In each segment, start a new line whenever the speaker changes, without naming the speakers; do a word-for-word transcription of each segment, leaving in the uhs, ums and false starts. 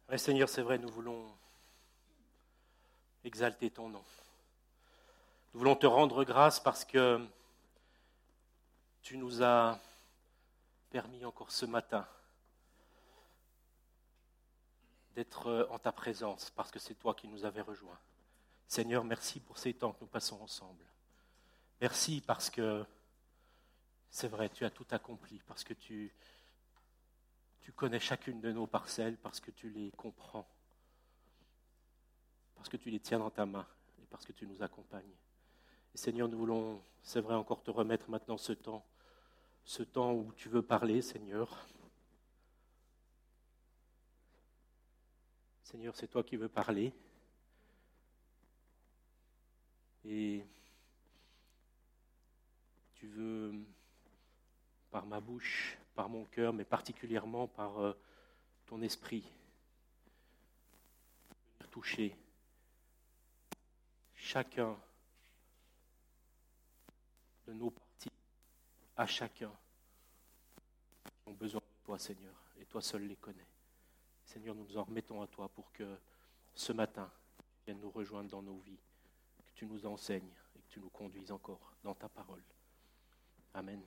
Oui, Seigneur, c'est vrai, nous voulons exalter ton nom. Nous voulons te rendre grâce parce que tu nous as permis encore ce matin d'être en ta présence, parce que c'est toi qui nous avais rejoints. Seigneur, merci pour ces temps que nous passons ensemble. Merci parce que, c'est vrai, tu as tout accompli, parce que tu, tu connais chacune de nos parcelles, parce que tu les comprends, parce que tu les tiens dans ta main et parce que tu nous accompagnes. Et Seigneur, nous voulons, c'est vrai, encore te remettre maintenant ce temps, ce temps où tu veux parler, Seigneur. Seigneur, c'est toi qui veux parler. Et tu veux, par ma bouche, par mon cœur, mais particulièrement par euh, ton esprit, toucher chacun de nos parties, à chacun qui ont besoin de toi, Seigneur, et toi seul les connais. Seigneur, nous nous en remettons à toi pour que ce matin, tu viennes nous rejoindre dans nos vies, que tu nous enseignes et que tu nous conduises encore dans ta parole. Amen.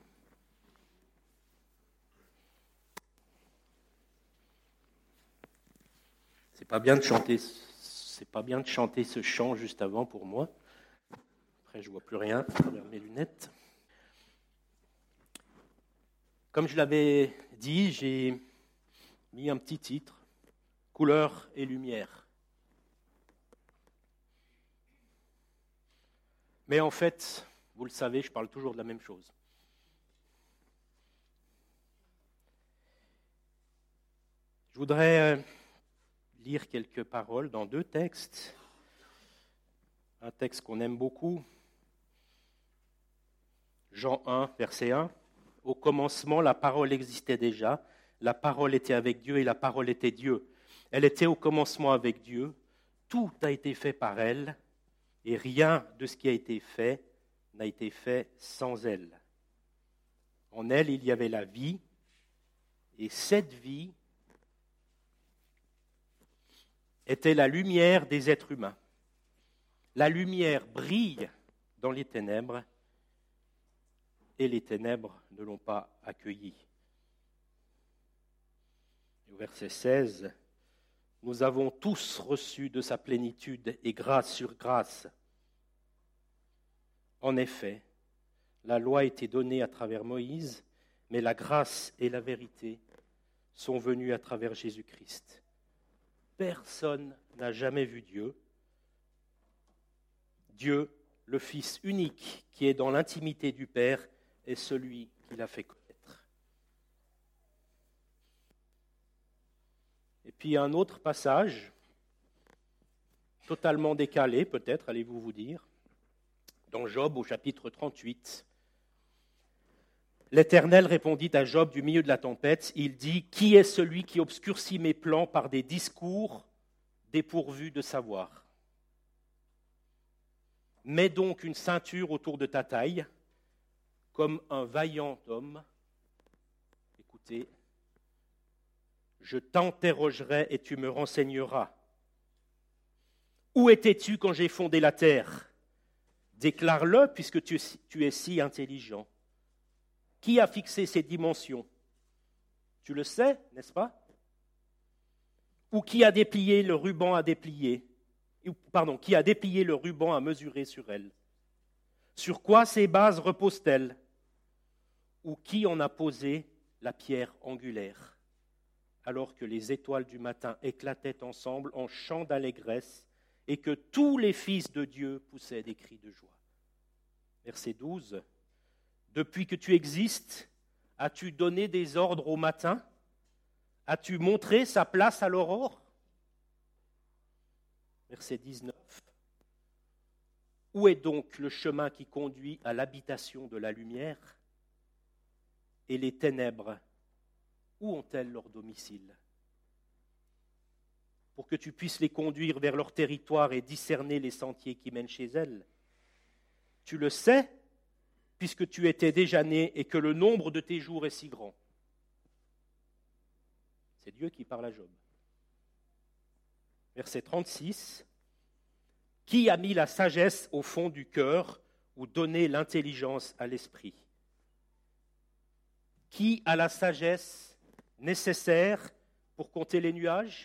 C'est pas bien de chanter, c'est pas bien de chanter ce chant juste avant pour moi. Après, je vois plus rien à travers mes lunettes. Comme je l'avais dit, j'ai mis un petit titre, Couleurs et lumière. Mais en fait, vous le savez, je parle toujours de la même chose. Je voudrais lire quelques paroles dans deux textes. Un texte qu'on aime beaucoup, Jean un, verset un. « Au commencement, la parole existait déjà, la parole était avec Dieu et la parole était Dieu. Elle était au commencement avec Dieu, tout a été fait par elle, et rien de ce qui a été fait n'a été fait sans elle. En elle, il y avait la vie, et cette vie était la lumière des êtres humains. La lumière brille dans les ténèbres, et les ténèbres ne l'ont pas accueillie. » Au verset seize, « Nous avons tous reçu de sa plénitude et grâce sur grâce. En effet, la loi a été donnée à travers Moïse, mais la grâce et la vérité sont venues à travers Jésus-Christ. Personne n'a jamais vu Dieu. Dieu, le Fils unique qui est dans l'intimité du Père, est celui qui l'a fait connaître. » Et puis un autre passage, totalement décalé peut-être, allez-vous vous dire, dans Job au chapitre trente-huit. L'Éternel répondit à Job du milieu de la tempête, il dit « Qui est celui qui obscurcit mes plans par des discours dépourvus de savoir ? Mets donc une ceinture autour de ta taille, comme un vaillant homme. » Écoutez, « Je t'interrogerai et tu me renseigneras. Où étais-tu quand j'ai fondé la terre ? Déclare-le puisque tu, tu es si intelligent. Qui a fixé ces dimensions ? Tu le sais, n'est-ce pas ? Ou qui a déplié le ruban à déplier ? Pardon, qui a déplié le ruban à mesurer sur elle ? Sur quoi ces bases reposent-elles ? Ou qui en a posé la pierre angulaire ? Alors que les étoiles du matin éclataient ensemble en chants d'allégresse et que tous les fils de Dieu poussaient des cris de joie. Verset douze. Depuis que tu existes, as-tu donné des ordres au matin ? As-tu montré sa place à l'aurore ? Verset dix-neuf. Où est donc le chemin qui conduit à l'habitation de la lumière ? Et les ténèbres, où ont-elles leur domicile ? Pour que tu puisses les conduire vers leur territoire et discerner les sentiers qui mènent chez elles. Tu le sais, puisque tu étais déjà né et que le nombre de tes jours est si grand. C'est Dieu qui parle à Job. verset trente-six. Qui a mis la sagesse au fond du cœur ou donné l'intelligence à l'esprit? Qui a la sagesse nécessaire pour compter les nuages?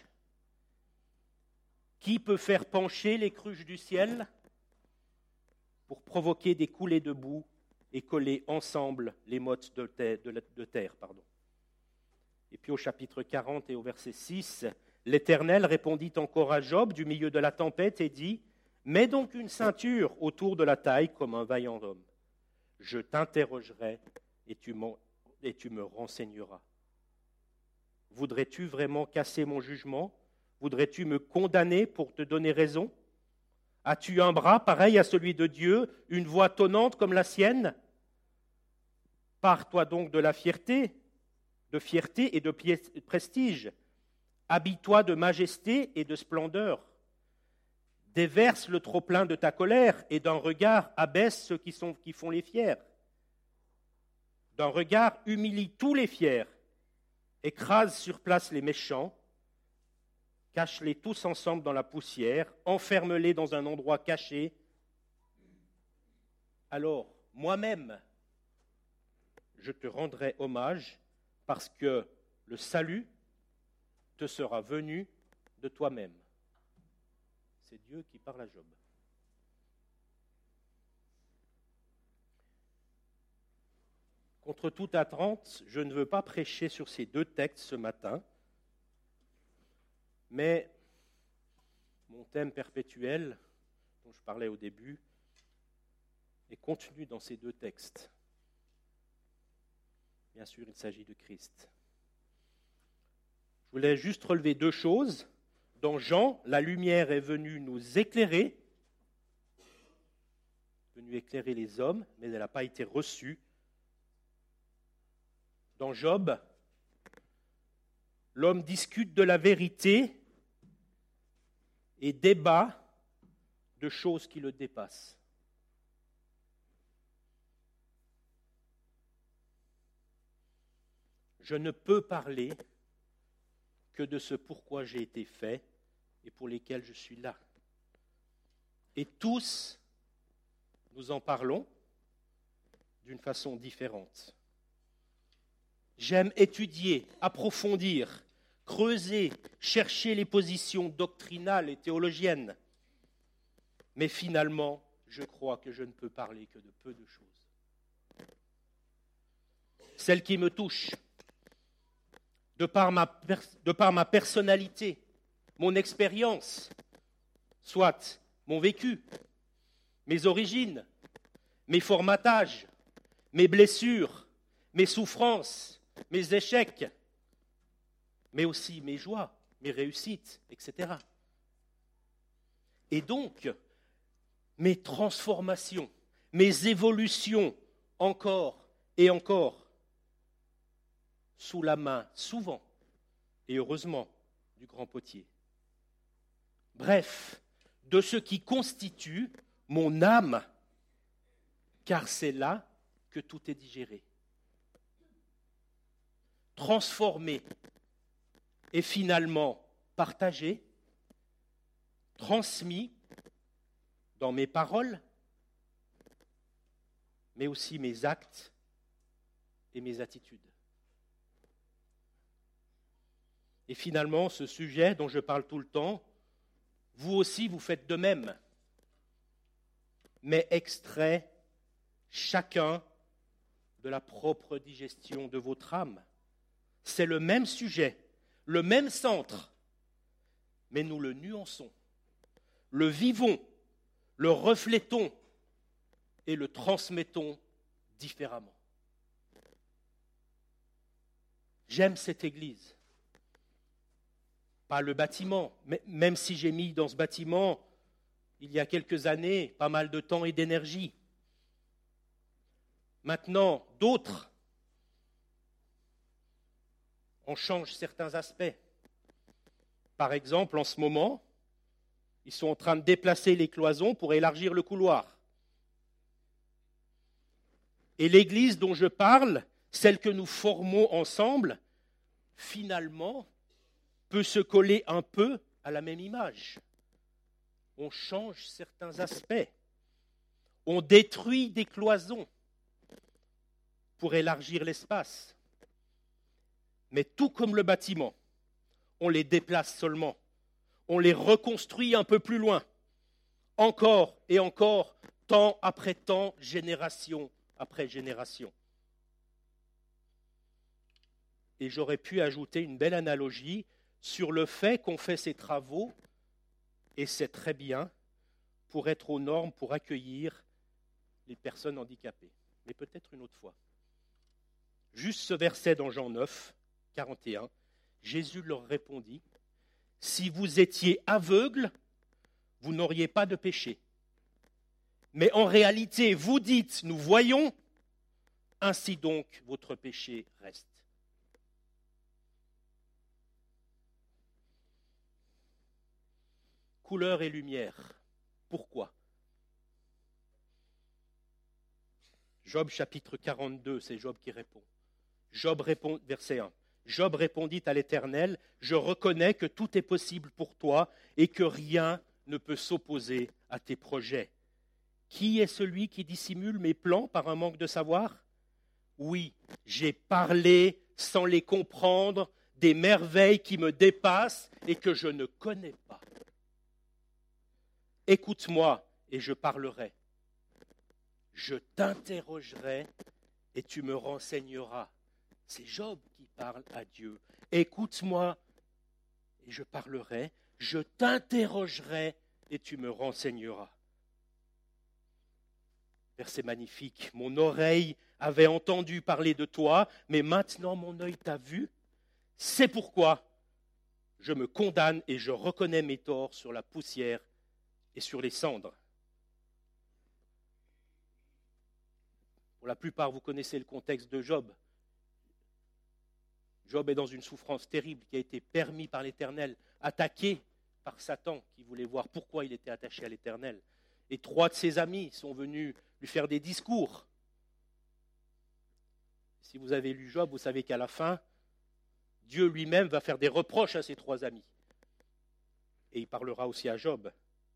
Qui peut faire pencher les cruches du ciel pour provoquer des coulées de boue et coller ensemble les mottes de terre, de, de terre pardon. Et puis au chapitre quarante et au verset six, l'Éternel répondit encore à Job du milieu de la tempête et dit « Mets donc une ceinture autour de la taille comme un vaillant homme. Je t'interrogerai et tu, et tu me renseigneras. Voudrais-tu vraiment casser mon jugement? Voudrais-tu me condamner pour te donner raison? As-tu un bras pareil à celui de Dieu, une voix tonnante comme la sienne? Pars-toi donc de la fierté, de fierté et de prestige. Habille-toi de majesté et de splendeur. Déverse le trop-plein de ta colère et d'un regard abaisse ceux qui, sont, qui font les fiers. D'un regard humilie tous les fiers, écrase sur place les méchants, cache-les tous ensemble dans la poussière, enferme-les dans un endroit caché. Alors, moi-même, je te rendrai hommage parce que le salut te sera venu de toi-même. C'est Dieu qui parle à Job. Contre toute attente, je ne veux pas prêcher sur ces deux textes ce matin, mais mon thème perpétuel, dont je parlais au début, est contenu dans ces deux textes. Bien sûr, il s'agit de Christ. Je voulais juste relever deux choses. Dans Jean, la lumière est venue nous éclairer, venue éclairer les hommes, mais elle n'a pas été reçue. Dans Job, l'homme discute de la vérité et débat de choses qui le dépassent. Je ne peux parler que de ce pourquoi j'ai été fait et pour lesquels je suis là. Et tous, nous en parlons d'une façon différente. J'aime étudier, approfondir, creuser, chercher les positions doctrinales et théologiennes. Mais finalement, je crois que je ne peux parler que de peu de choses. Celles qui me touchent, de par ma, pers- de par ma personnalité, mon expérience, soit mon vécu, mes origines, mes formatages, mes blessures, mes souffrances, mes échecs, mais aussi mes joies, mes réussites, et cetera. Et donc, mes transformations, mes évolutions encore et encore, sous la main, souvent, et heureusement, du grand potier. Bref, de ce qui constitue mon âme, car c'est là que tout est digéré. Transformé et finalement partagé, transmis dans mes paroles, mais aussi mes actes et mes attitudes. Et finalement, ce sujet dont je parle tout le temps, vous aussi vous faites de même, mais extrait chacun de la propre digestion de votre âme. C'est le même sujet, le même centre, mais nous le nuançons, le vivons, le reflétons et le transmettons différemment. J'aime cette Église. Pas le bâtiment, mais même si j'ai mis dans ce bâtiment, il y a quelques années, pas mal de temps et d'énergie. Maintenant, d'autres en changent certains aspects. Par exemple, en ce moment, ils sont en train de déplacer les cloisons pour élargir le couloir. Et l'église dont je parle, celle que nous formons ensemble, finalement, peut se coller un peu à la même image. On change certains aspects. On détruit des cloisons pour élargir l'espace. Mais tout comme le bâtiment, on les déplace seulement. On les reconstruit un peu plus loin. Encore et encore, temps après temps, génération après génération. Et j'aurais pu ajouter une belle analogie sur le fait qu'on fait ces travaux, et c'est très bien, pour être aux normes, pour accueillir les personnes handicapées. Mais peut-être une autre fois. Juste ce verset dans Jean neuf, quarante et un, Jésus leur répondit, « Si vous étiez aveugles, vous n'auriez pas de péché. Mais en réalité, vous dites, nous voyons, ainsi donc votre péché reste. » Couleur et lumière. Pourquoi ? Job chapitre quarante-deux, c'est Job qui répond. Job répond, verset un. Job répondit à l'Éternel, « Je reconnais que tout est possible pour toi et que rien ne peut s'opposer à tes projets. Qui est celui qui dissimule mes plans par un manque de savoir ? Oui, j'ai parlé sans les comprendre des merveilles qui me dépassent et que je ne connais pas. Écoute-moi et je parlerai. Je t'interrogerai et tu me renseigneras. » C'est Job qui parle à Dieu. « Écoute-moi et je parlerai. Je t'interrogerai et tu me renseigneras. » Verset magnifique. « Mon oreille avait entendu parler de toi, mais maintenant mon œil t'a vu. C'est pourquoi je me condamne et je reconnais mes torts sur la poussière et sur les cendres. » Pour la plupart, vous connaissez le contexte de Job. Job est dans une souffrance terrible qui a été permise par l'Éternel, attaqué par Satan qui voulait voir pourquoi il était attaché à l'Éternel. Et trois de ses amis sont venus lui faire des discours. Si vous avez lu Job, vous savez qu'à la fin, Dieu lui-même va faire des reproches à ses trois amis. Et il parlera aussi à Job.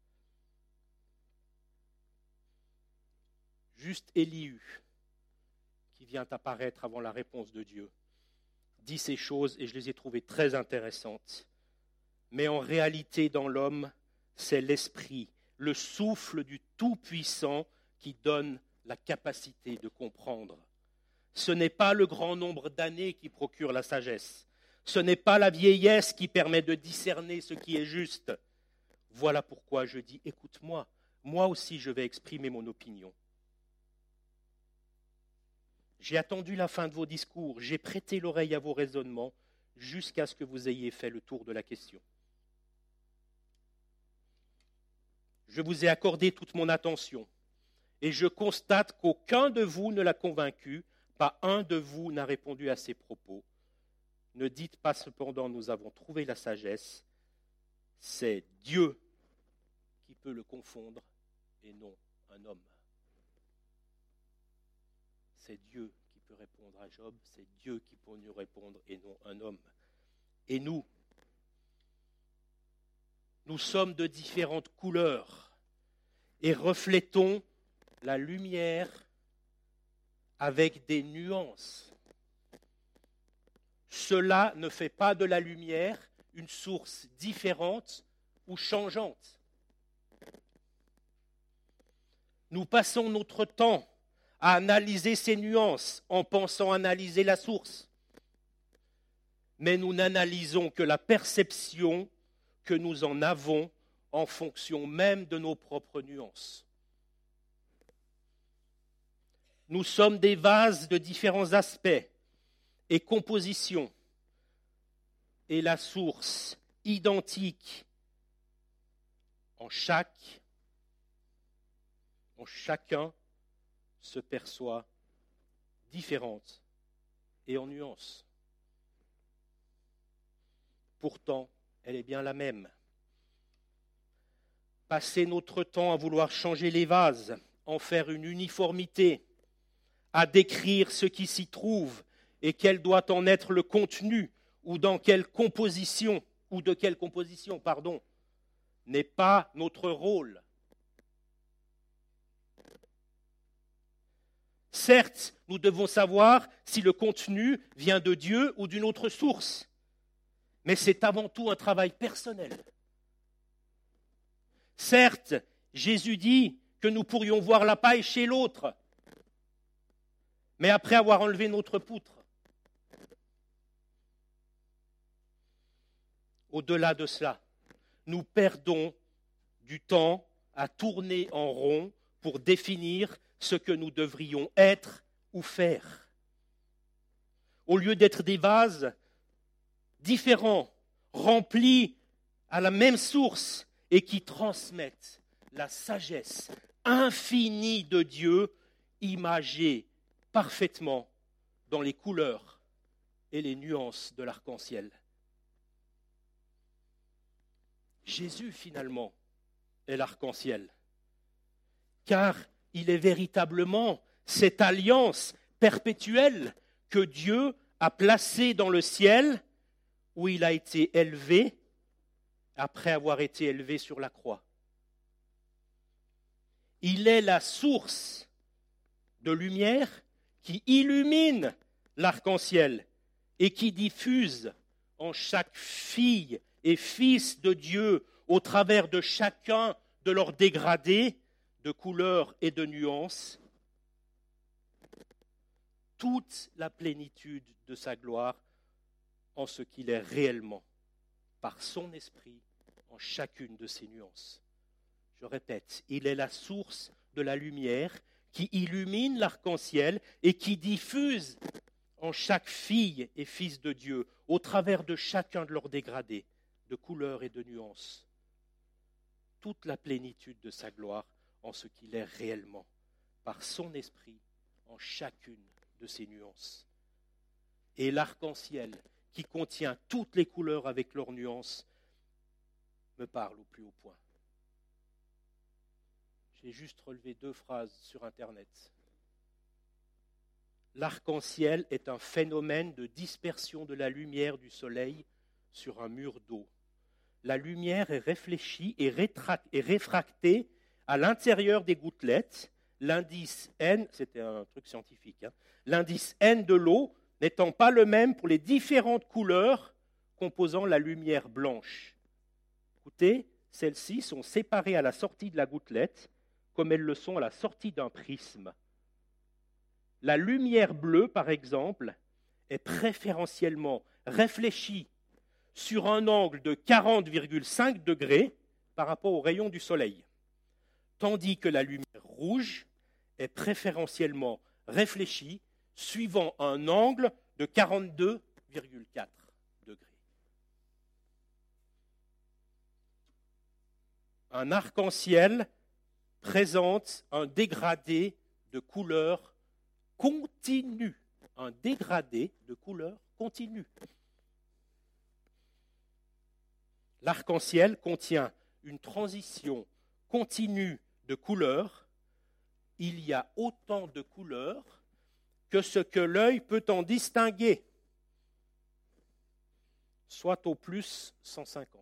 Juste Élihu, qui vient apparaître avant la réponse de Dieu, dit ces choses et je les ai trouvées très intéressantes. Mais en réalité, dans l'homme, c'est l'esprit, le souffle du Tout-Puissant qui donne la capacité de comprendre. Ce n'est pas le grand nombre d'années qui procure la sagesse. Ce n'est pas la vieillesse qui permet de discerner ce qui est juste. Voilà pourquoi je dis, écoute-moi, moi aussi je vais exprimer mon opinion. J'ai attendu la fin de vos discours, j'ai prêté l'oreille à vos raisonnements, jusqu'à ce que vous ayez fait le tour de la question. Je vous ai accordé toute mon attention, et je constate qu'aucun de vous ne l'a convaincu, pas un de vous n'a répondu à ses propos. Ne dites pas cependant, nous avons trouvé la sagesse, c'est Dieu qui peut le confondre, et non un homme. C'est Dieu qui peut répondre à Job, c'est Dieu qui peut nous répondre et non un homme. Et nous, nous sommes de différentes couleurs et reflétons la lumière avec des nuances. Cela ne fait pas de la lumière une source différente ou changeante. Nous passons notre temps à analyser ces nuances en pensant analyser la source. Mais nous n'analysons que la perception que nous en avons en fonction même de nos propres nuances. Nous sommes des vases de différents aspects et compositions, et la source identique en chaque, en chacun, se perçoit différente et en nuances. Pourtant, elle est bien la même. Passer notre temps à vouloir changer les vases, en faire une uniformité, à décrire ce qui s'y trouve et quel doit en être le contenu ou dans quelle composition, ou de quelle composition, pardon, n'est pas notre rôle. Certes, nous devons savoir si le contenu vient de Dieu ou d'une autre source, mais c'est avant tout un travail personnel. Certes, Jésus dit que nous pourrions voir la paille chez l'autre, mais après avoir enlevé notre poutre. Au-delà de cela, nous perdons du temps à tourner en rond pour définir ce que nous devrions être ou faire. Au lieu d'être des vases différents, remplis à la même source et qui transmettent la sagesse infinie de Dieu, imagée parfaitement dans les couleurs et les nuances de l'arc-en-ciel. Jésus, finalement, est l'arc-en-ciel, car il est véritablement cette alliance perpétuelle que Dieu a placée dans le ciel, où il a été élevé après avoir été élevé sur la croix. Il est la source de lumière qui illumine l'arc-en-ciel et qui diffuse en chaque fille et fils de Dieu, au travers de chacun de leurs dégradés, de couleurs et de nuances, toute la plénitude de sa gloire en ce qu'il est réellement, par son esprit, en chacune de ses nuances. Je répète, il est la source de la lumière qui illumine l'arc-en-ciel et qui diffuse en chaque fille et fils de Dieu, au travers de chacun de leurs dégradés, de couleurs et de nuances, toute la plénitude de sa gloire en ce qu'il est réellement, par son esprit, en chacune de ses nuances. Et l'arc-en-ciel, qui contient toutes les couleurs avec leurs nuances, me parle au plus haut point. J'ai juste relevé deux phrases sur Internet. L'arc-en-ciel est un phénomène de dispersion de la lumière du soleil sur un mur d'eau. La lumière est réfléchie et, rétrac- et réfractée à l'intérieur des gouttelettes. L'indice N, c'était un truc scientifique, hein, l'indice N de l'eau n'étant pas le même pour les différentes couleurs composant la lumière blanche. Écoutez, celles-ci sont séparées à la sortie de la gouttelette, comme elles le sont à la sortie d'un prisme. La lumière bleue, par exemple, est préférentiellement réfléchie sur un angle de quarante virgule cinq degrés par rapport aux rayons du soleil, tandis que la lumière rouge est préférentiellement réfléchie suivant un angle de quarante-deux virgule quatre degrés. Un arc-en-ciel présente un dégradé de couleurs continue, un dégradé de couleurs continue. L'arc-en-ciel contient une transition continue de couleurs. Il y a autant de couleurs que ce que l'œil peut en distinguer, soit au plus cent cinquante.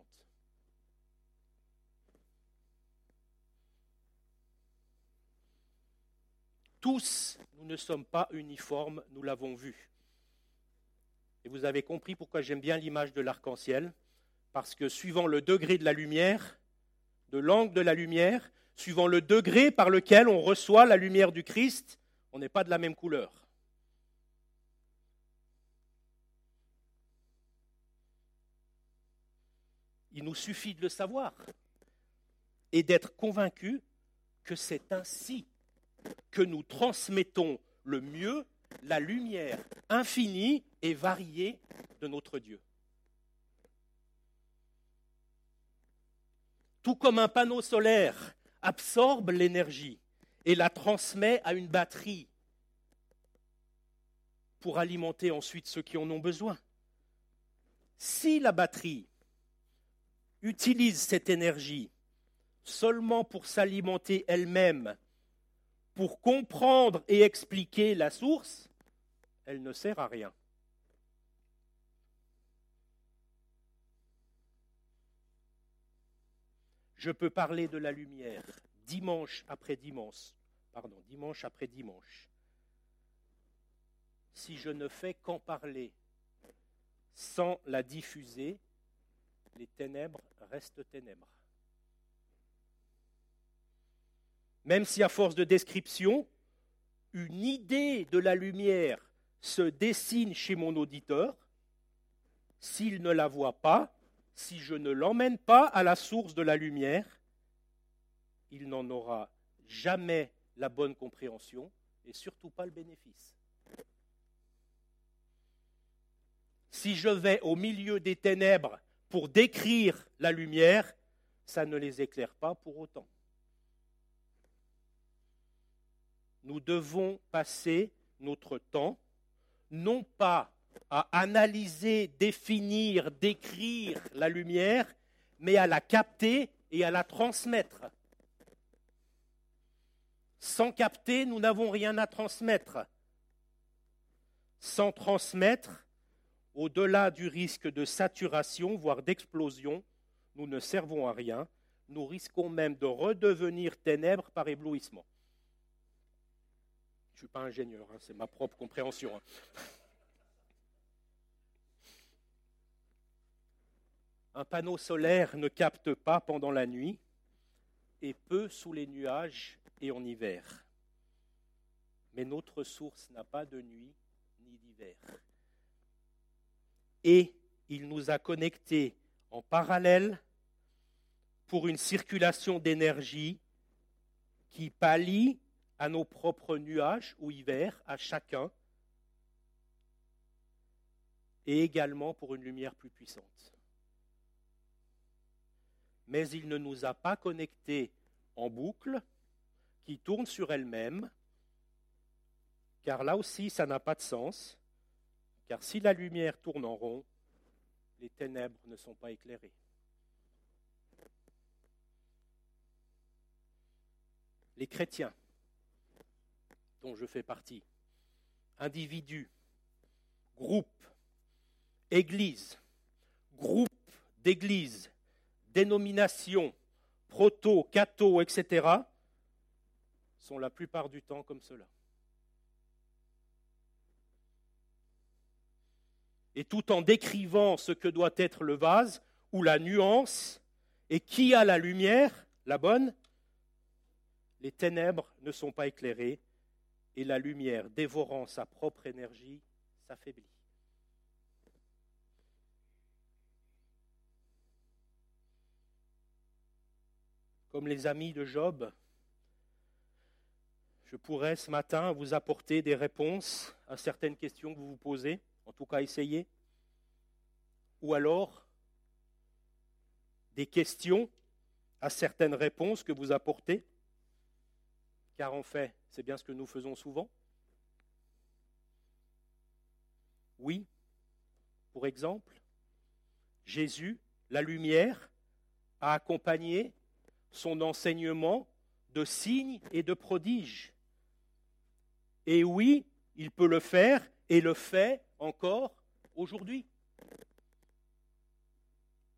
Tous, nous ne sommes pas uniformes, nous l'avons vu. Et vous avez compris pourquoi j'aime bien l'image de l'arc-en-ciel, parce que suivant le degré de la lumière, de l'angle de la lumière, suivant le degré par lequel on reçoit la lumière du Christ, on n'est pas de la même couleur. Il nous suffit de le savoir et d'être convaincus que c'est ainsi que nous transmettons le mieux la lumière infinie et variée de notre Dieu. Tout comme un panneau solaire absorbe l'énergie et la transmet à une batterie pour alimenter ensuite ceux qui en ont besoin. Si la batterie utilise cette énergie seulement pour s'alimenter elle-même, pour comprendre et expliquer la source, elle ne sert à rien. Je peux parler de la lumière dimanche après dimanche, pardon, dimanche après dimanche. Si je ne fais qu'en parler sans la diffuser, les ténèbres restent ténèbres. Même si à force de description, une idée de la lumière se dessine chez mon auditeur, s'il ne la voit pas, si je ne l'emmène pas à la source de la lumière, il n'en aura jamais la bonne compréhension et surtout pas le bénéfice. Si je vais au milieu des ténèbres pour décrire la lumière, ça ne les éclaire pas pour autant. Nous devons passer notre temps, non pas à analyser, définir, décrire la lumière, mais à la capter et à la transmettre. Sans capter, nous n'avons rien à transmettre. Sans transmettre, au-delà du risque de saturation, voire d'explosion, nous ne servons à rien. Nous risquons même de redevenir ténèbres par éblouissement. Je ne suis pas ingénieur, hein, c'est ma propre compréhension. Hein. Un panneau solaire ne capte pas pendant la nuit et peu sous les nuages et en hiver. Mais notre source n'a pas de nuit ni d'hiver. Et il nous a connectés en parallèle pour une circulation d'énergie qui pallie à nos propres nuages ou hivers, à chacun, et également pour une lumière plus puissante. Mais il ne nous a pas connectés en boucle, qui tourne sur elle-même, car là aussi ça n'a pas de sens, car si la lumière tourne en rond, les ténèbres ne sont pas éclairées. Les chrétiens, dont je fais partie, individus, groupes, églises, groupes d'églises, dénominations, proto, catho, et cetera, sont la plupart du temps comme cela. Et tout en décrivant ce que doit être le vase, ou la nuance, et qui a la lumière, la bonne, les ténèbres ne sont pas éclairées, et la lumière, dévorant sa propre énergie, s'affaiblit. Comme les amis de Job, je pourrais ce matin vous apporter des réponses à certaines questions que vous vous posez, en tout cas essayez, ou alors des questions à certaines réponses que vous apportez, car en fait, c'est bien ce que nous faisons souvent. Oui, pour exemple, Jésus, la lumière, a accompagné son enseignement de signes et de prodiges. Et oui, il peut le faire et le fait encore aujourd'hui. Question ?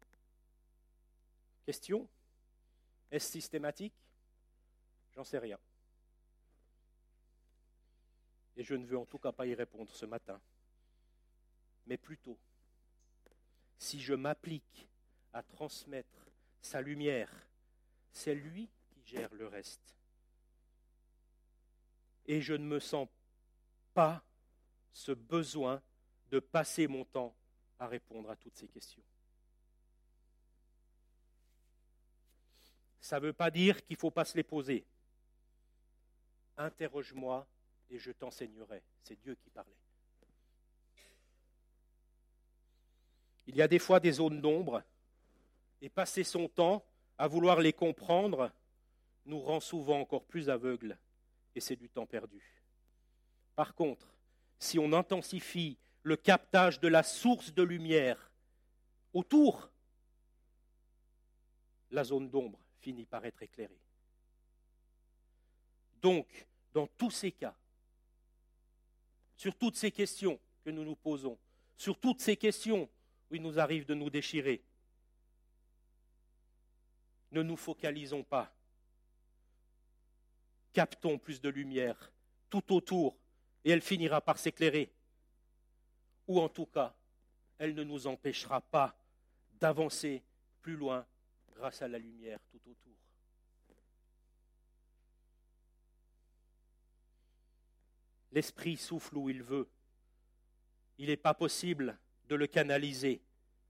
Est-ce systématique ? J'en sais rien. Et je ne veux en tout cas pas y répondre ce matin. Mais plutôt, si je m'applique à transmettre sa lumière, c'est lui qui gère le reste. Et je ne me sens pas ce besoin de passer mon temps à répondre à toutes ces questions. Ça ne veut pas dire qu'il ne faut pas se les poser. Interroge-moi et je t'enseignerai. C'est Dieu qui parlait. Il y a des fois des zones d'ombre, et passer son temps à vouloir les comprendre nous rend souvent encore plus aveugles, et c'est du temps perdu. Par contre, si on intensifie le captage de la source de lumière autour, la zone d'ombre finit par être éclairée. Donc, dans tous ces cas, sur toutes ces questions que nous nous posons, sur toutes ces questions où il nous arrive de nous déchirer, Ne nous focalisons pas. Captons plus de lumière tout autour et elle finira par s'éclairer. Ou en tout cas, elle ne nous empêchera pas d'avancer plus loin grâce à la lumière tout autour. L'esprit souffle où il veut. Il n'est pas possible de le canaliser.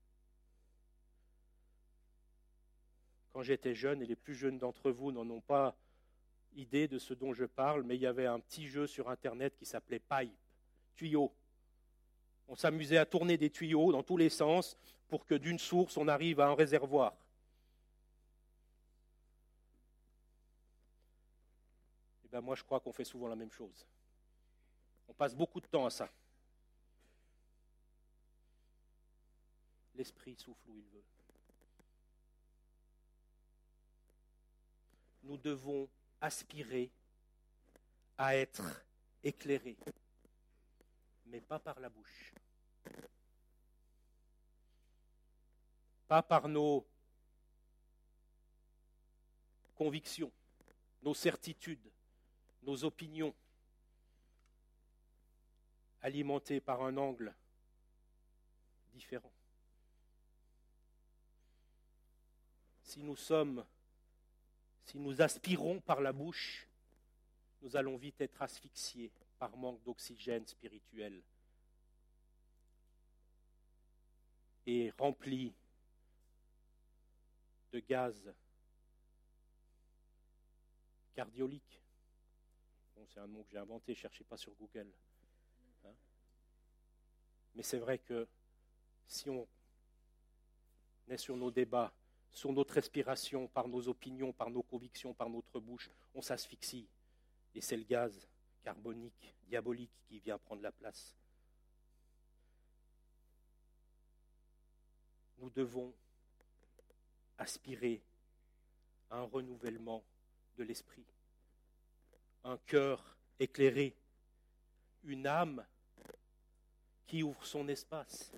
Quand j'étais jeune, et les plus jeunes d'entre vous n'en ont pas idée de ce dont je parle, mais il y avait un petit jeu sur Internet qui s'appelait Pipe, tuyau. On s'amusait à tourner des tuyaux dans tous les sens pour que d'une source, on arrive à un réservoir. Et bien moi, je crois qu'on fait souvent la même chose. On passe beaucoup de temps à ça. L'esprit souffle où il veut. Nous devons aspirer à être éclairés, mais pas par la bouche. Pas par nos convictions, nos certitudes, nos opinions, alimentées par un angle différent. Si nous sommes, si nous aspirons par la bouche, nous allons vite être asphyxiés par manque d'oxygène spirituel et remplis de gaz cardiolique. Bon, c'est un mot que j'ai inventé, ne cherchez pas sur Google. Hein? Mais c'est vrai que si on est sur nos débats, sur notre respiration, par nos opinions, par nos convictions, par notre bouche, on s'asphyxie. Et c'est le gaz carbonique, diabolique qui vient prendre la place. Nous devons aspirer à un renouvellement de l'esprit, un cœur éclairé, une âme qui ouvre son espace.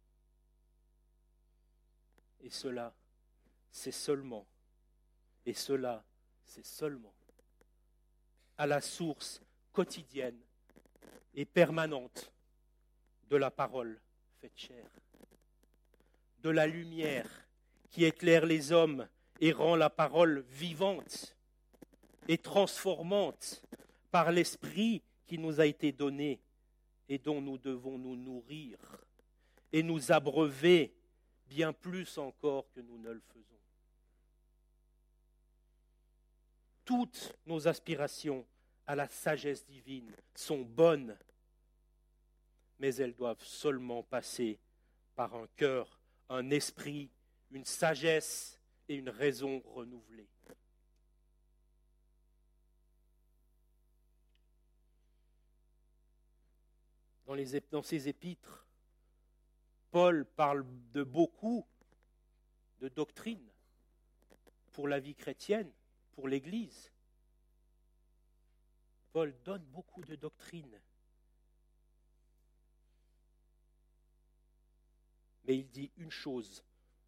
Et cela, c'est seulement, et cela, c'est seulement à la source quotidienne et permanente de la parole faite chair, de la lumière qui éclaire les hommes et rend la parole vivante et transformante par l'esprit qui nous a été donné et dont nous devons nous nourrir et nous abreuver bien plus encore que nous ne le faisons. Toutes nos aspirations à la sagesse divine sont bonnes, mais elles doivent seulement passer par un cœur, un esprit, une sagesse et une raison renouvelée. Dans, les, dans ses épîtres, Paul parle de beaucoup de doctrines pour la vie chrétienne, pour l'Église. Paul donne beaucoup de doctrines. Mais il dit une chose,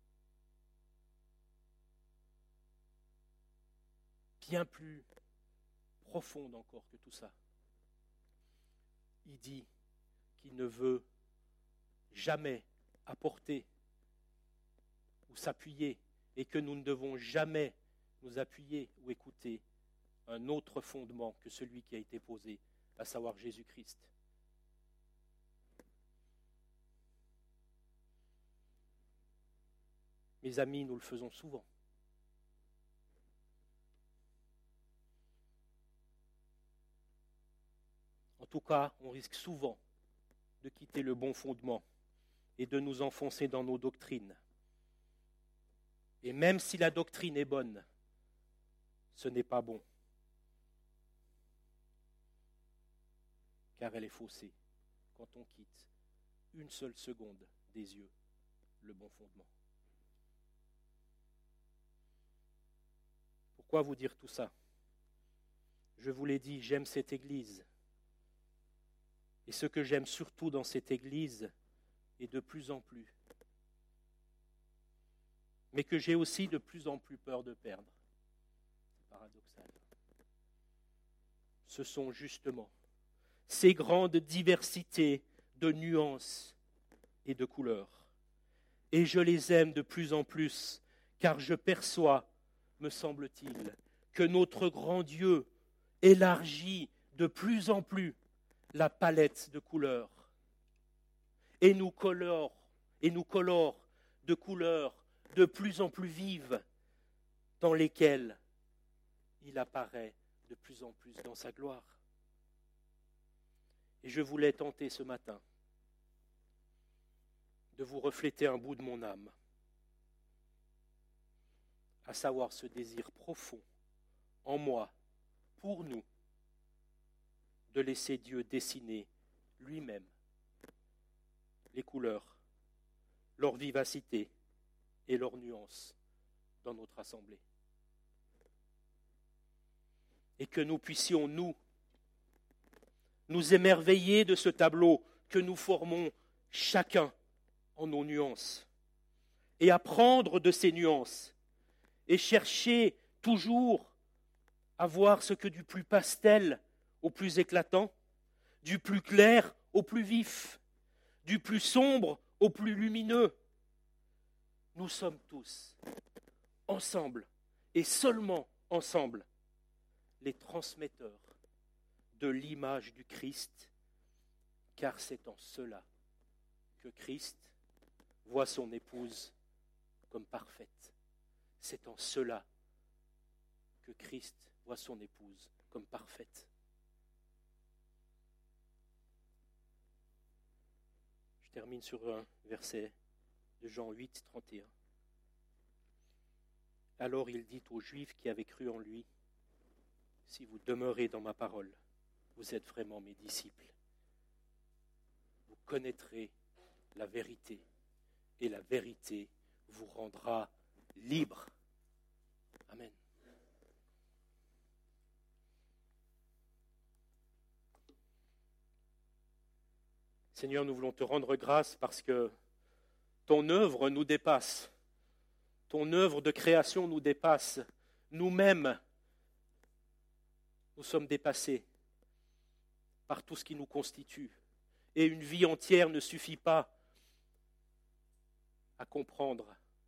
bien plus profonde encore que tout ça. Il dit qu'il ne veut jamais apporter ou s'appuyer et que nous ne devons jamais nous appuyer ou écouter un autre fondement que celui qui a été posé, à savoir Jésus-Christ. Mes amis, nous le faisons souvent. En tout cas, on risque souvent de quitter le bon fondement et de nous enfoncer dans nos doctrines. Et même si la doctrine est bonne, ce n'est pas bon, car elle est faussée quand on quitte une seule seconde des yeux le bon fondement. Pourquoi vous dire tout ça? Je vous l'ai dit, j'aime cette Église. Et ce que j'aime surtout dans cette Église, et de plus en plus, mais que j'ai aussi de plus en plus peur de perdre. C'est paradoxal. Ce sont justement ces grandes diversités de nuances et de couleurs. Et je les aime de plus en plus, car je perçois, me semble-t-il, que notre grand Dieu élargit de plus en plus la palette de couleurs et nous colore, et nous colore de couleurs de plus en plus vives dans lesquelles il apparaît de plus en plus dans sa gloire. Et je voulais tenter ce matin de vous refléter un bout de mon âme, à savoir ce désir profond en moi, pour nous, de laisser Dieu dessiner lui-même les couleurs, leur vivacité et leurs nuances dans notre assemblée. Et que nous puissions, nous, nous émerveiller de ce tableau que nous formons chacun en nos nuances, et apprendre de ces nuances, et chercher toujours à voir ce que du plus pastel au plus éclatant, du plus clair au plus vif, du plus sombre au plus lumineux. Nous sommes tous ensemble, et seulement ensemble, les transmetteurs de l'image du Christ, car c'est en cela que Christ voit son épouse comme parfaite. C'est en cela que Christ voit son épouse comme parfaite. Je termine sur un verset de Jean huit, trente et un. Alors il dit aux Juifs qui avaient cru en lui, « Si vous demeurez dans ma parole, vous êtes vraiment mes disciples. Vous connaîtrez la vérité, et la vérité vous rendra libres. » Amen. Seigneur, nous voulons te rendre grâce parce que ton œuvre nous dépasse. Ton œuvre de création nous dépasse. Nous-mêmes, nous sommes dépassés par tout ce qui nous constitue. Et une vie entière ne suffit pas à comprendre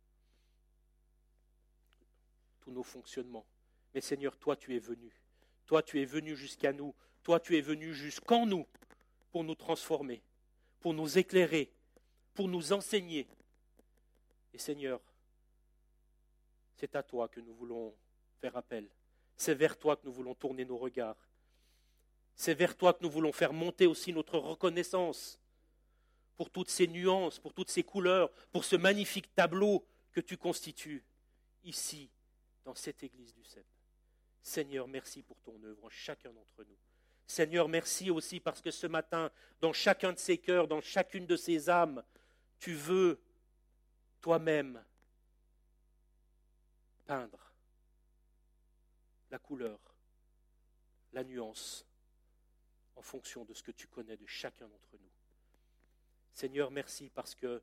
tous nos fonctionnements. Mais Seigneur, toi tu es venu. Toi tu es venu jusqu'à nous. Toi tu es venu jusqu'en nous pour nous transformer, pour nous éclairer, pour nous enseigner. Et Seigneur, c'est à toi que nous voulons faire appel. C'est vers toi que nous voulons tourner nos regards. C'est vers toi que nous voulons faire monter aussi notre reconnaissance pour toutes ces nuances, pour toutes ces couleurs, pour ce magnifique tableau que tu constitues ici, dans cette église du Cep. Seigneur, merci pour ton œuvre en chacun d'entre nous. Seigneur, merci aussi parce que ce matin, dans chacun de ces cœurs, dans chacune de ces âmes, tu veux toi-même peindre la couleur, la nuance, en fonction de ce que tu connais de chacun d'entre nous. Seigneur, merci parce que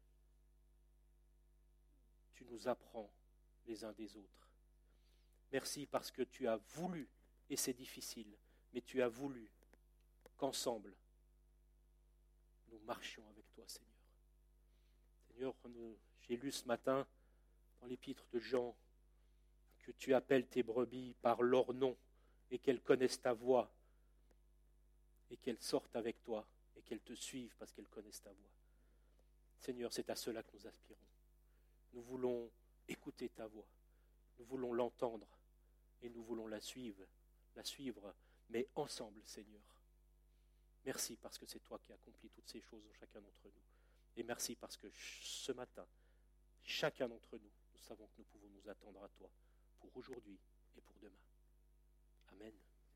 tu nous apprends les uns des autres. Merci parce que tu as voulu, et c'est difficile, mais tu as voulu qu'ensemble, nous marchions avec toi, Seigneur. Seigneur, j'ai lu ce matin dans l'épître de Jean que tu appelles tes brebis par leur nom et qu'elles connaissent ta voix et qu'elles sortent avec toi et qu'elles te suivent parce qu'elles connaissent ta voix. Seigneur, c'est à cela que nous aspirons. Nous voulons écouter ta voix, nous voulons l'entendre et nous voulons la suivre, la suivre, mais ensemble, Seigneur. Merci parce que c'est toi qui accomplis toutes ces choses en chacun d'entre nous. Et merci parce que ce matin, chacun d'entre nous, nous savons que nous pouvons nous attendre à toi pour aujourd'hui et pour demain. Amen.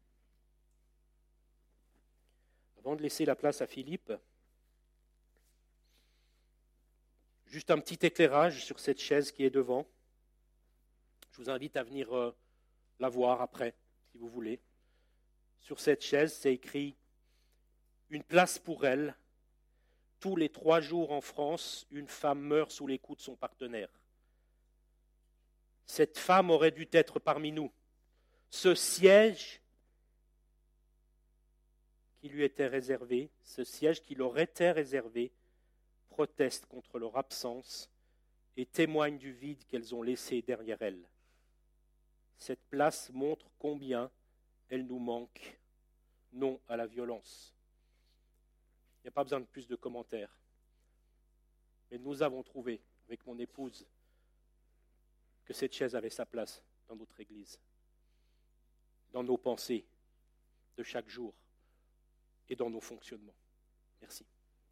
Avant de laisser la place à Philippe, juste un petit éclairage sur cette chaise qui est devant. Je vous invite à venir euh, la voir après, si vous voulez. Sur cette chaise, c'est écrit « Une place pour elle. Tous les trois jours en France, une femme meurt sous les coups de son partenaire. » Cette femme aurait dû être parmi nous. Ce siège qui lui était réservé, ce siège qui leur était réservé, proteste contre leur absence et témoigne du vide qu'elles ont laissé derrière elles. Cette place montre combien elle nous manque. Non à la violence. Il n'y a pas besoin de plus de commentaires. Mais nous avons trouvé, avec mon épouse, que cette chaise avait sa place dans notre Église, dans nos pensées de chaque jour et dans nos fonctionnements. Merci.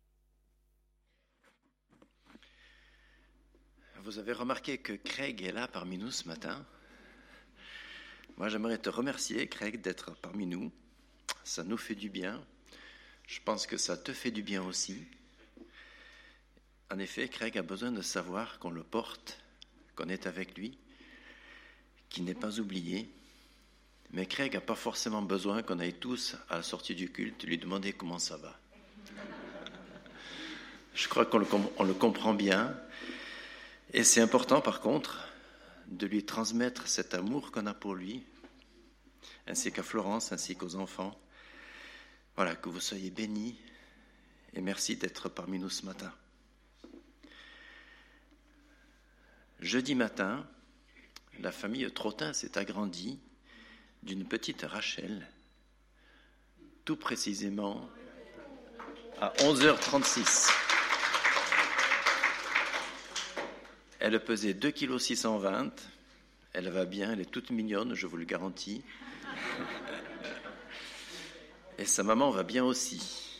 Vous avez remarqué que Craig est là parmi nous ce matin. Moi, j'aimerais te remercier, Craig, d'être parmi nous. Ça nous fait du bien. Je pense que ça te fait du bien aussi. En effet, Craig a besoin de savoir qu'on le porte, qu'on est avec lui, qu'il n'est pas oublié. Mais Craig n'a pas forcément besoin qu'on aille tous, à la sortie du culte, lui demander comment ça va. Je crois qu'on le, on le comprend bien. Et c'est important, par contre, de lui transmettre cet amour qu'on a pour lui, ainsi qu'à Florence, ainsi qu'aux enfants. Voilà, que vous soyez bénis et merci d'être parmi nous ce matin. Jeudi matin, la famille Trottin s'est agrandie d'une petite Rachel, tout précisément à onze heures trente-six. Elle pesait deux virgule six cent vingt kilos, elle va bien, elle est toute mignonne, je vous le garantis. Et sa maman va bien aussi.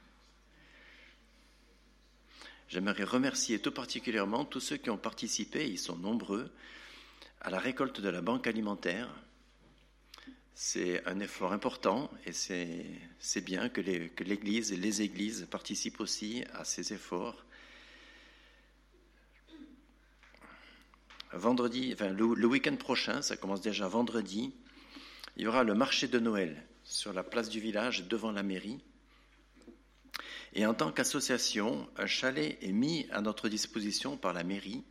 J'aimerais remercier tout particulièrement tous ceux qui ont participé, ils sont nombreux, à la récolte de la banque alimentaire. C'est un effort important et c'est, c'est bien que, les, que l'Église et les Églises participent aussi à ces efforts. Vendredi, enfin, le, le week-end prochain, ça commence déjà vendredi, il y aura le marché de Noël sur la place du village devant la mairie. Et en tant qu'association, un chalet est mis à notre disposition par la mairie.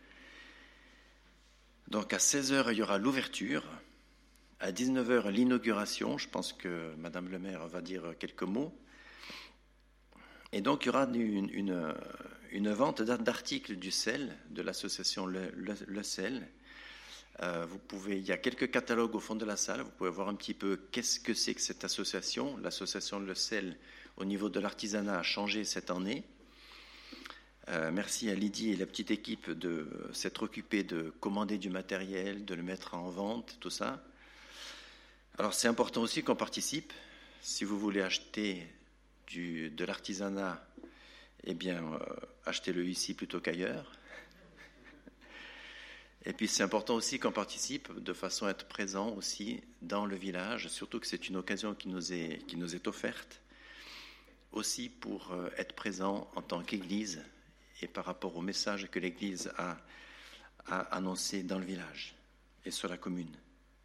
Donc à seize heures, il y aura l'ouverture. À dix-neuf heures, l'inauguration. Je pense que Madame le maire va dire quelques mots. Et donc il y aura une, une, une vente d'articles du sel, de l'association Le, Le, Le Sel. Euh, vous pouvez, il y a quelques catalogues au fond de la salle. Vous pouvez voir un petit peu qu'est-ce que c'est que cette association. L'association Le Sel, au niveau de l'artisanat, a changé cette année. Euh, merci à Lydie et la petite équipe de s'être occupée de commander du matériel, de le mettre en vente, tout ça. Alors c'est important aussi qu'on participe. Si vous voulez acheter du, de l'artisanat, eh bien, euh, achetez-le ici plutôt qu'ailleurs. Et puis c'est important aussi qu'on participe de façon à être présent aussi dans le village, surtout que c'est une occasion qui nous est, qui nous est offerte, aussi pour être présent en tant qu'Église et par rapport au message que l'Église a, a annoncé dans le village et sur la commune.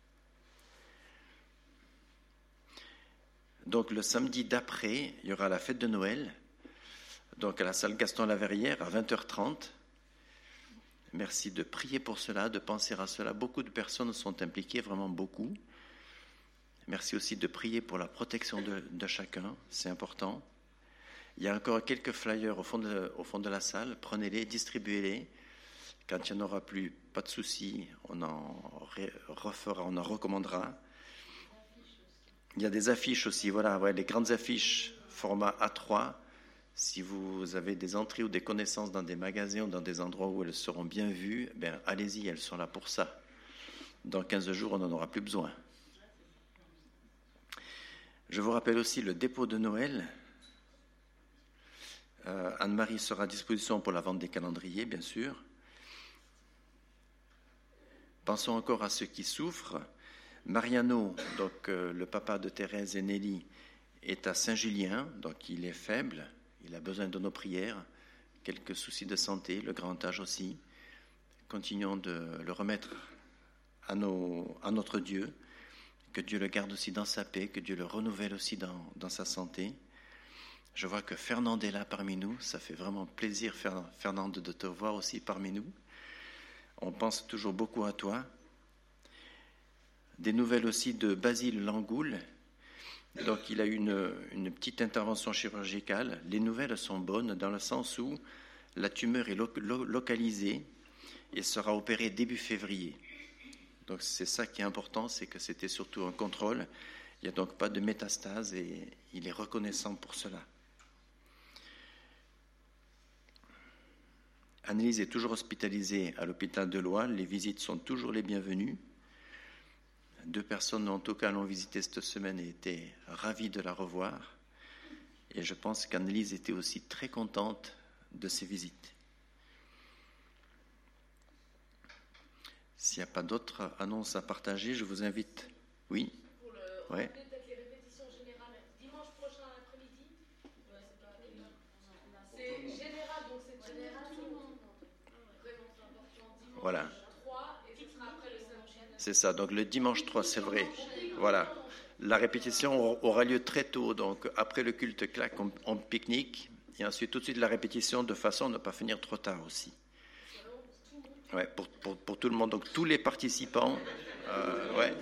Donc le samedi d'après, il y aura la fête de Noël, donc à la salle Gaston-Laverrière à vingt heures trente. Merci de prier pour cela, de penser à cela. Beaucoup de personnes sont impliquées, vraiment beaucoup. Merci aussi de prier pour la protection de, de chacun, c'est important. Il y a encore quelques flyers au fond de, au fond de la salle, prenez-les, distribuez-les. Quand il n'y en aura plus, pas de souci, on en refera, on en recommandera. Il y a des affiches aussi, voilà, ouais, les grandes affiches format A trois. Si vous avez des entrées ou des connaissances dans des magasins ou dans des endroits où elles seront bien vues, ben, allez-y, elles sont là pour ça. Dans quinze jours, on n'en aura plus besoin. Je vous rappelle aussi le dépôt de Noël. Euh, Anne-Marie sera à disposition pour la vente des calendriers, bien sûr. Pensons encore à ceux qui souffrent. Mariano, donc euh, le papa de Thérèse et Nelly, est à Saint-Julien, donc il est faible. Il a besoin de nos prières, quelques soucis de santé, le grand âge aussi. Continuons de le remettre à, nos, à notre Dieu, que Dieu le garde aussi dans sa paix, que Dieu le renouvelle aussi dans, dans sa santé. Je vois que Fernande est là parmi nous, ça fait vraiment plaisir, Fernande, de te voir aussi parmi nous. On pense toujours beaucoup à toi. Des nouvelles aussi de Basile Langoul. Donc, il a eu une, une petite intervention chirurgicale. Les nouvelles sont bonnes dans le sens où la tumeur est lo- lo- localisée et sera opérée début février. Donc, c'est ça qui est important, c'est que c'était surtout un contrôle. Il n'y a donc pas de métastase et il est reconnaissant pour cela. Annelise est toujours hospitalisée à l'hôpital de Loire. Les visites sont toujours les bienvenues. Deux personnes, en tout cas, l'ont visitée cette semaine et étaient ravies de la revoir. Et je pense qu'Annelise était aussi très contente de ces visites. S'il n'y a pas d'autres annonces à partager, je vous invite. Oui.
Pour le,
ouais.
peut-être les répétitions générales dimanche prochain après-midi. Ouais, c'est pas c'est général, donc c'est général tout le monde. Vraiment, c'est important. Dimanche
voilà.
trois et ce sera après le samedi.
C'est ça. Donc le dimanche trois, c'est vrai. Voilà. La répétition aura lieu très tôt, donc après le culte claque, on, on pique-nique, et ensuite tout de suite la répétition de façon à ne pas finir trop tard aussi. Ouais, pour, pour, pour tout le monde, donc tous les participants. Euh, ouais.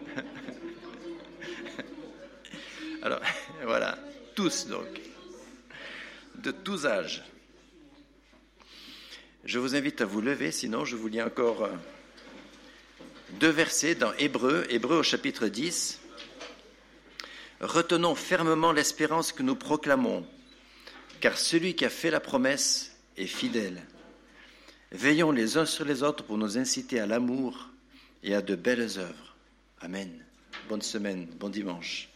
Alors, voilà, tous donc, de tous âges. Je vous invite à vous lever, sinon je vous lis encore deux versets dans Hébreux, Hébreux au chapitre dix. Retenons fermement l'espérance que nous proclamons, car celui qui a fait la promesse est fidèle. Veillons les uns sur les autres pour nous inciter à l'amour et à de belles œuvres. Amen. Bonne semaine, bon dimanche.